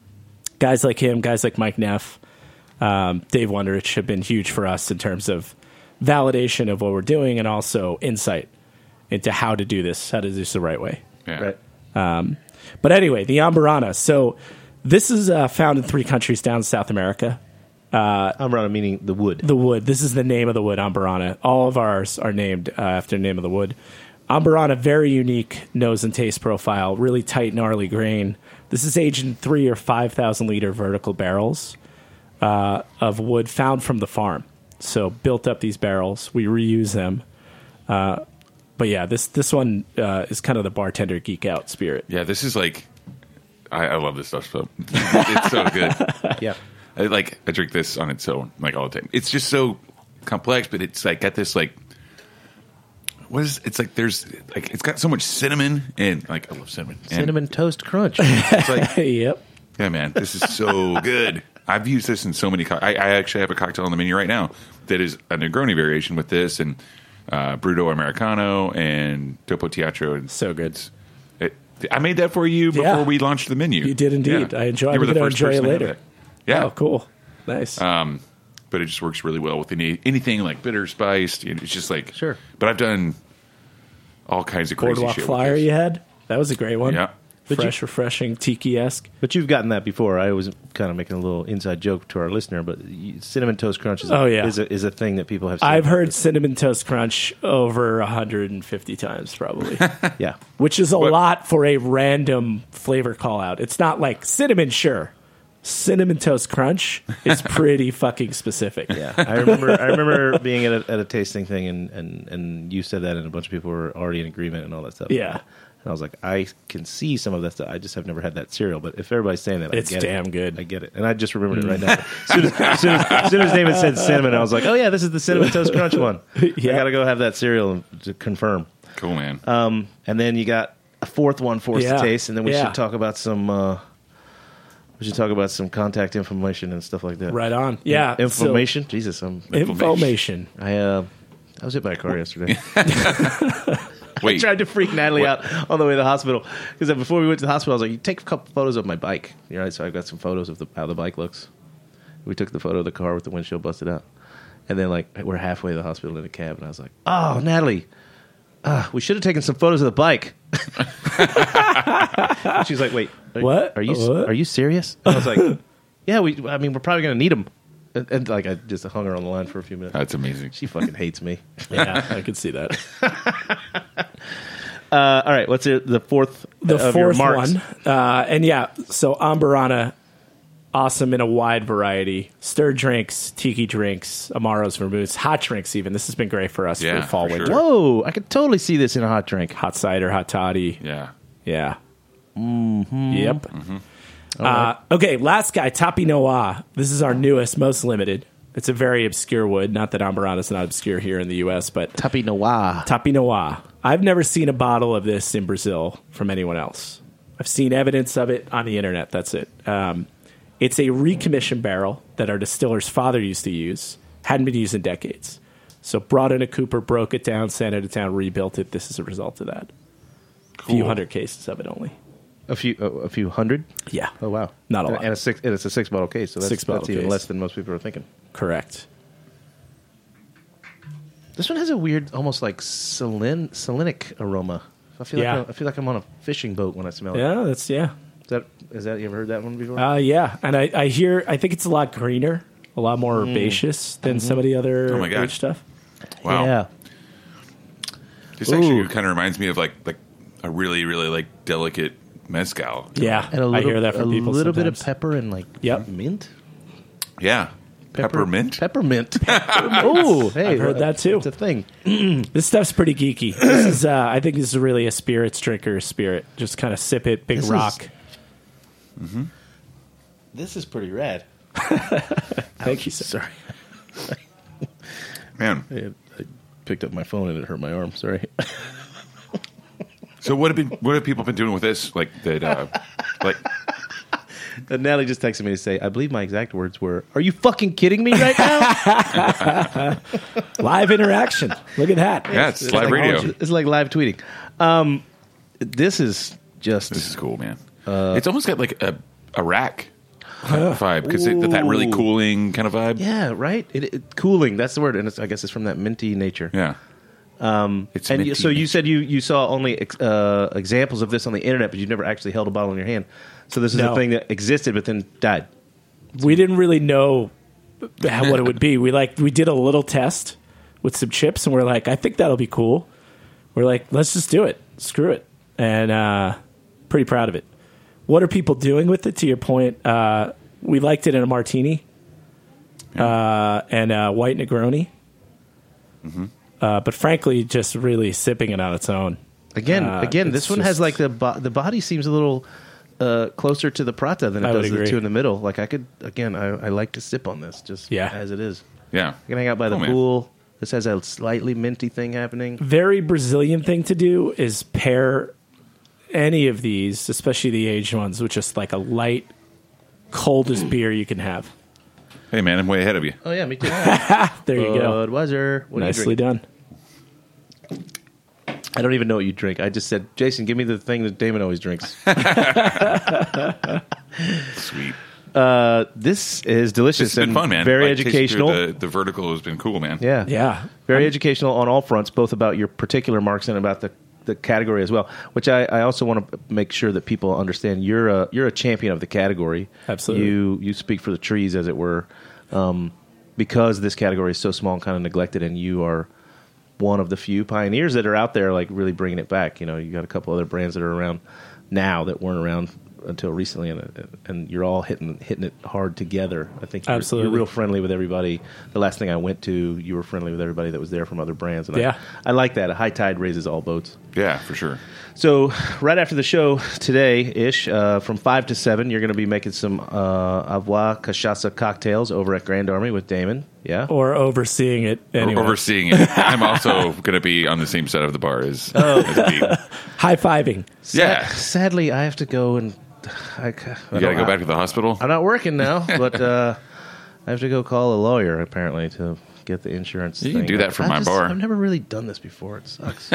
Guys like him, guys like Mike Neff, um, Dave Wonderich have been huge for us in terms of validation of what we're doing and also insight into how to do this, how to do this the right way. Yeah. Right. Um, but anyway, the Amburana. So this is uh, found in three countries down in South America. Amburana meaning the wood. The wood. This is the name of the wood, Amburana. All of ours are named uh, after the name of the wood. Amburana, very unique nose and taste profile, really tight, gnarly grain. This is aged in three or five thousand liter vertical barrels uh, of wood found from the farm. So built up these barrels, we reuse them. Uh, but yeah, this this one uh, is kind of the bartender geek out spirit. Yeah, this is like. I, I love this stuff. So it's so good. Yeah. I, like I drink this on its own, like all the time. It's just so complex, but it's like got this like. What is it's like? There's like it's got so much cinnamon and like I love cinnamon. And Cinnamon Toast Crunch. It's like Yep. yeah, man, this is so good. I've used this in so many. Co- I, I actually have a cocktail on the menu right now that is a Negroni variation with this and uh, Bruto Americano and Topo Teatro. And So good. it's- It, I made that for you before Yeah. we launched the menu. You did indeed. I enjoy- You were I'm the gonna first enjoy it person to have later. that. Yeah. Oh, cool. Nice. Um, but it just works really well with any anything like bitter spiced. It's just like Sure. But I've done all kinds of crazy Boardwalk shit. with Flyer this. you had? That was a great one. Yeah. But Fresh, refreshing, tiki-esque. But you've gotten that before. I was kind of making a little inside joke to our listener, but you- Cinnamon Toast Crunch is a, Oh, yeah. is a, is a thing that people have seen. I've heard Cinnamon Toast Crunch over one hundred fifty times probably, Yeah. which is a But- lot for a random flavor call out. It's not like cinnamon, sure. Cinnamon Toast Crunch is pretty fucking specific. Yeah. I remember I remember being at a, at a tasting thing, and, and, and you said that, and a bunch of people were already in agreement and all that stuff. Yeah. And I was like, I can see some of that stuff. I just have never had that cereal. But if everybody's saying that, It's I get damn it. good. I get it. And I just remembered it right now. As soon as, as, soon as, as soon as David said cinnamon, I was like, oh, yeah, this is the Cinnamon Toast Crunch one. Yeah. I got to go have that cereal to confirm. Cool, man. Um, and then you got a fourth one for us Yeah. to taste, and then we Yeah. should talk about some uh, We should talk about some contact information and stuff like that. Right on. Yeah. Information? So, Jesus, I'm information. I uh, I was hit by a car yesterday. Wait. I tried to freak Natalie What? out on the way to the hospital because before we went to the hospital, I was like, "You take a couple photos of my bike." You're right, so I got some photos of the, how the bike looks. We took the photo of the car with the windshield busted out, and then like we're halfway to the hospital in a cab, and I was like, "Oh, Natalie, uh, we should have taken some photos of the bike." She's like, "Wait, are, What? Are you What? are you serious?" And I was like, "Yeah, we. I mean, we're probably gonna need them." And, and like I just hung her on the line for a few minutes. That's amazing. She fucking hates me. Yeah, I could see that. Uh, all right, what's the, the fourth The of your fourth marks? one. Uh, and yeah, so Ambarana, awesome in a wide variety. Stirred drinks, tiki drinks, Amaros, vermouths, hot drinks even. This has been great for us Yeah, for fall, for winter. sure. Whoa, I could totally see this in a hot drink. Hot cider, hot toddy. Yeah. Yeah. Mm-hmm. Yep. Uh, okay, last guy, Tapi Noir. This is our newest, most limited. It's a very obscure wood. Not that Ambarana is not obscure here in the U S, but Tapi Noir. Tapi Noir. I've never seen a bottle of this in Brazil from anyone else. I've seen evidence of it on the internet. That's it. Um, it's a recommissioned barrel that our distiller's father used to use. Hadn't been used in decades. So brought in a Cooper, broke it down, sent it to town, rebuilt it. This is a result of that. A few Cool. hundred cases of it only. A few, uh, a few hundred. Yeah. Oh wow, Not a and, lot. And a six, and it's a six bottle case, so that's, Six bottle that's even case. less than most people are thinking. Correct. This one has a weird, almost like salin, salinic aroma. I feel Yeah. like I, I feel like I'm on a fishing boat when I smell it. Yeah, that's, yeah. Is that is that you ever heard that one before? Uh, yeah. And I, I hear, I think it's a lot greener, a lot more herbaceous than some of the other Oh my God. age stuff. Wow. Yeah. This actually Ooh. kind of reminds me of like like a really really like delicate mezcal. Yeah. And a little, I hear that from a people little bit of sometimes. pepper and like Yep. mint. Yeah. Peppermint. Peppermint. Oh, hey, I've heard that too. It's a thing. This stuff's pretty geeky. This is, uh, I think this is really a spirits drinker spirit. Just kind of sip it, big This is- rock. This is pretty rad. Thank you, sir. Sorry, Man. I picked up my phone and it hurt my arm. Sorry. So what have been what have people been doing with this? Like that uh like And Natalie just texted me to say, I believe my exact words were, "Are you fucking kidding me right now?" Live interaction. Look at that. yeah, it's live radio. It's like live tweeting. Um, this is just This is cool, man. It's almost got like a a rack vibe because that really Ooh. cooling kind of vibe. yeah, right. It, it cooling. That's the word, and it's, I guess it's from that minty nature. Yeah. Um, it's And minty. you, so you said you, you saw only ex- uh, examples of this on the internet, but you've never actually held a bottle in your hand. So this is No. a thing that existed, but then died. We didn't really know how, what it would be. We like we did a little test with some chips, and we're like, I think that'll be cool. We're like, let's just do it. Screw it. And uh, pretty proud of it. What are people doing with it? To your point, uh, we liked it in a martini uh, and a white Negroni. Mm-hmm. Uh, but frankly, just really sipping it on its own. Again, Uh, again, it's this one just- has like the bo- the body seems a little uh, closer to the Prata than it I would does the agree. two in the middle. Like I could, again, I, I like to sip on this just Yeah. as it is. yeah. I can hang out by the Oh, man. pool. This has a slightly minty thing happening. Very Brazilian thing to do is pair any of these, especially the aged ones, with just like a light, coldest beer you can have. Hey man, I'm way ahead of you. Oh yeah, me too. There you go. Budweiser. What do you Nicely drink? done. I don't even know what you drink. I just said, Jason, give me the thing that Damon always drinks. Sweet. Uh, this is delicious It's been and fun, man. very Like, tasting through educational. The, the vertical has been cool, man. Yeah, Yeah. very educational on all fronts, both about your particular marks and about the, the category as well. Which I, I also want to make sure that people understand. You're a you're a champion of the category. Absolutely. you you speak for the trees, as it were, um, because this category is so small and kind of neglected, and you are one of the few pioneers that are out there, like really bringing it back. You know, you got a couple other brands that are around now that weren't around until recently, and and you're all hitting hitting it hard together. I think you're, Absolutely. you're real friendly with everybody. The last thing I went to, you were friendly with everybody that was there from other brands. And Yeah. I, I like that. A high tide raises all boats. Yeah, for sure. So right after the show today-ish, uh, from five to seven, you're going to be making some uh, Avoir Cachaça cocktails over at Grand Army with Damon. Yeah? Or overseeing it anyway. Overseeing it. I'm also going to be on the same side of the bar as, as Pete. High-fiving. Yeah. Sadly, I have to go and I, I You got to don't- go back to the hospital. I'm not working now, but uh, I have to go call a lawyer apparently to get the insurance. You thing. can do that from I my just- bar. I've never really done this before. It sucks.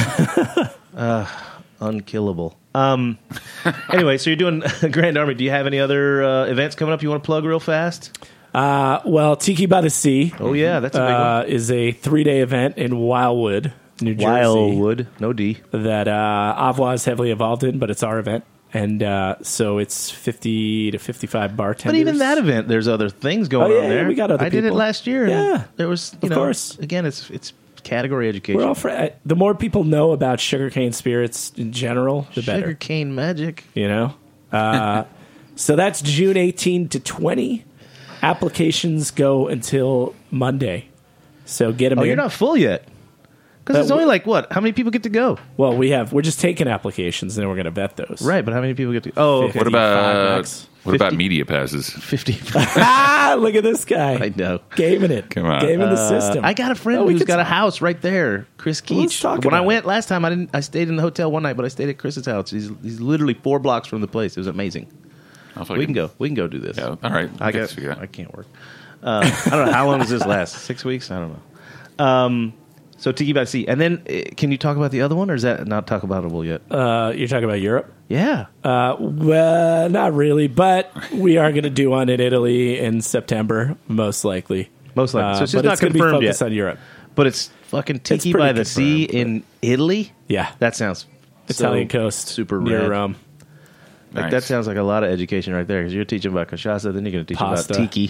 uh, unkillable. Um. Anyway, so you're doing Grand Army. Do you have any other uh, events coming up you want to plug real fast? Uh, well, Tiki by the Sea. Oh yeah, that's a big uh, is a three day event in Wildwood, New one. Jersey. Wildwood, no D. That uh, Avois is heavily involved in, but it's our event. And uh, so it's fifty to fifty-five bartenders. But even that event, there's other things going Oh, yeah, on there. we got other I did it people. last year. and Yeah, there was. You of know, course. Again, it's it's category education. We're all fr- uh, the more people know about sugarcane spirits in general, the better. Sugarcane magic. You know? Uh, so that's June eighteenth to twentieth. Applications go until Monday. So get them Oh, in. you're not full yet. Because Uh, it's only like what? How many people get to go? Well, we have. We're just taking applications, and then we're going to vet those. Right, but how many people get to? Oh, okay. What about max. what about fifty? media passes? fifty? Ah, look at this guy. I know. Gaming it. Come on. Gaming the Uh, system. I got a friend Oh, we who's could got a talk. house right there, Chris Well, let's Keach. talk When I about went last time, I didn't. I stayed in the hotel one night, but I stayed at Chris's house. He's he's literally four blocks from the place. It was amazing. I'll We can fucking- go. We can go do this. Yeah, all right. I guess guess we got- I can't work. Uh, I don't know how long does this last. Six weeks? I don't know. Um, so Tiki by the Sea, and then uh, can you talk about the other one, or is that not talk aboutable yet? Uh, you're talking about Europe? Yeah. Uh, well, not really, but we are going to do one in Italy in September, most likely. Most likely. Uh, So it's just but not it's gonna be confirmed focused yet. on Europe. But it's fucking Tiki pretty by the Sea confirmed, in Italy. Yeah. That sounds Italian so coast, super near rad. Rome. Like Nice. that sounds like a lot of education right there because you're teaching about cachaça, then you're going to teach Pasta. about tiki.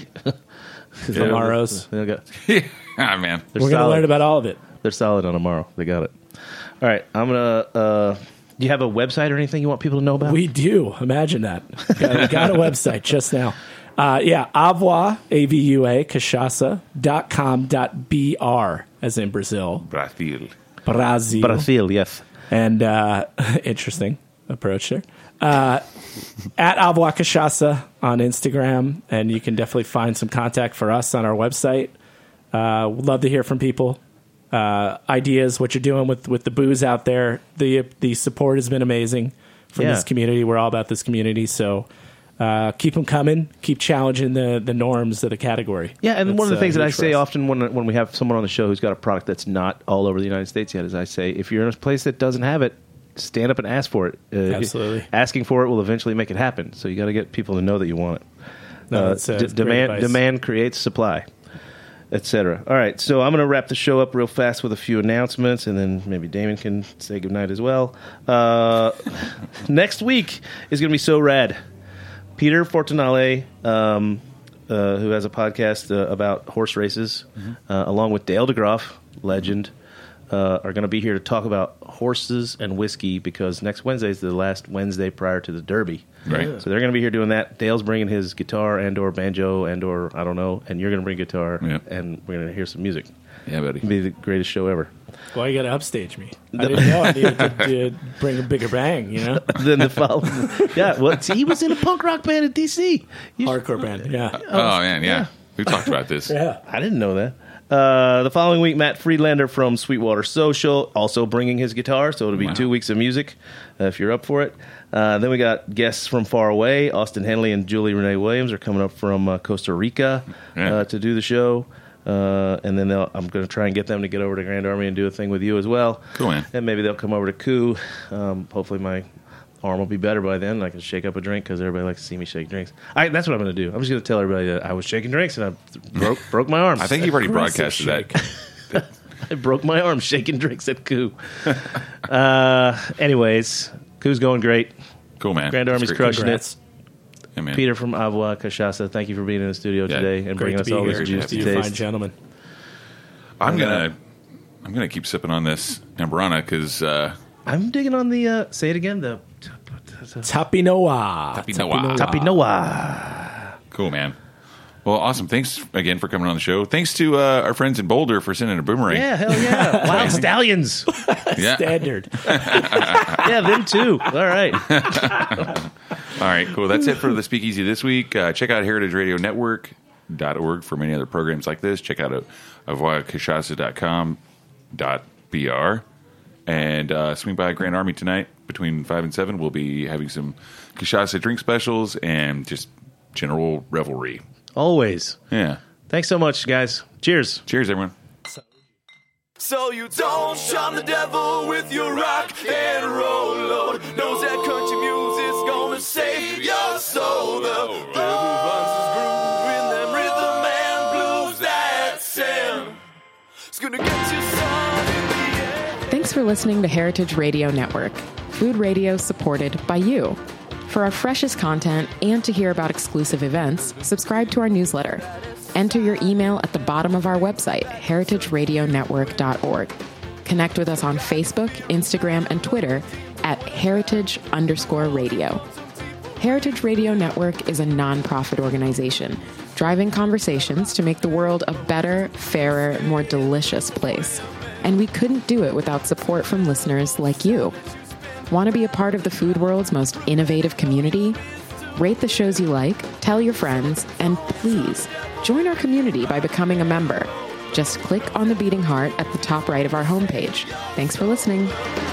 Amaros. They'll go- ah, man. They're We're going to solid. learn about all of it. They're solid on tomorrow. They got it. All right, I'm gonna. Uh, do you have a website or anything you want people to know about? We do. Imagine that. Got, we got a website just now. Uh, yeah, Avois, A V U A, cachaça dot com dot B R, as in Brazil. Brazil. Brazil. Brazil, yes. And uh, interesting approach there. Uh, at Avois Cachaça on Instagram, and you can definitely find some contact for us on our website. Uh, we'd love to hear from people. Uh, ideas, what you're doing with, with the booze out there. The the support has been amazing from Yeah. this community. We're all about this community, so uh, keep them coming. Keep challenging the, the norms of the category. Yeah, and That's, one of the uh, things that I huge for say us. often when when we have someone on the show who's got a product that's not all over the United States yet is I say, if you're in a place that doesn't have it, stand up and ask for it. Uh, Absolutely. Asking for it will eventually make it happen. So you got to get people to know that you want it. No, Uh, it's, uh, d- it's great demand advice. demand creates supply, et cetera. All right, so I'm going to wrap the show up real fast with a few announcements, and then maybe Damon can say goodnight as well. Uh, next week is going to be so rad. Peter Fortunale, um, uh, who has a podcast uh, about horse races, uh, along with Dale DeGroff, legend, uh, are going to be here to talk about horses and whiskey because next Wednesday is the last Wednesday prior to the Derby. Right. So they're going to be here doing that. Dale's bringing his guitar and or banjo and or I don't know, and you're going to bring guitar, Yeah. and we're going to hear some music. Yeah, buddy. It'll be the greatest show ever. Why you got to upstage me? I didn't know I needed to, to bring a bigger bang, you know? Then the following, yeah, well, see, he was in a punk rock band in D C. You- Hardcore band, yeah. Oh, man, yeah. We talked about this. Yeah. I didn't know that. Uh, the following week, Matt Friedlander from Sweetwater Social, also bringing his guitar, so it'll be Wow. two weeks of music uh, if you're up for it. Uh, then we got guests from far away. Austin Henley and Julie Renee Williams are coming up from uh, Costa Rica Yeah. uh, to do the show. Uh, and then they'll, I'm going to try and get them to get over to Grand Army and do a thing with you as well. Cool, man. And maybe they'll come over to Coup. Um, hopefully my arm will be better by then. And I can shake up a drink because everybody likes to see me shake drinks. I, that's what I'm going to do. I'm just going to tell everybody that I was shaking drinks and I broke broke my arm. I think you've already Aggressive broadcasted that. I broke my arm shaking drinks at Coup. uh, anyways, Coup's going great. Cool, man. Grand That's Army's great. crushing Congrats. it. Yeah, man. Peter from Avois Cachaça, thank you for being in the studio Yeah, today and Great bringing to us be all here. this Great to juice have to You you. fine taste. gentlemen. I'm gonna, I'm gonna keep sipping on this Ambrana because uh, I'm digging on the, uh, say it again, the Tapi Noah. Tapi Noah. Tapi Noah. cool, man. Well, awesome. Thanks again for coming on the show. Thanks to uh, our friends in Boulder for sending a boomerang. Yeah, hell yeah. Wild Stallions. Yeah. Standard. Yeah, them too. All right. All right, cool. That's it for the Speakeasy this week. Uh, check out heritage radio network dot org for many other programs like this. Check out avois cachaça dot com dot b r and uh, swing by Grand Army tonight. between five and seven, we'll be having some cachaça drink specials and just general revelry. Always. Yeah. Thanks so much, guys. Cheers. Cheers, everyone. So you don't charm the devil with your rock and roll load. Knows that country music's gonna save your soul. The devil finds his groove in them rhythm and blues. That sound it's gonna get you some in the end. Thanks for listening to Heritage Radio Network, food radio supported by you. For our freshest content and to hear about exclusive events, subscribe to our newsletter. Enter your email at the bottom of our website, heritage radio network dot org. Connect with us on Facebook, Instagram, and Twitter at heritage underscore radio. Heritage Radio Network is a nonprofit organization driving conversations to make the world a better, fairer, more delicious place. And we couldn't do it without support from listeners like you. Want to be a part of the food world's most innovative community? Rate the shows you like, tell your friends, and please join our community by becoming a member. Just click on the beating heart at the top right of our homepage. Thanks for listening.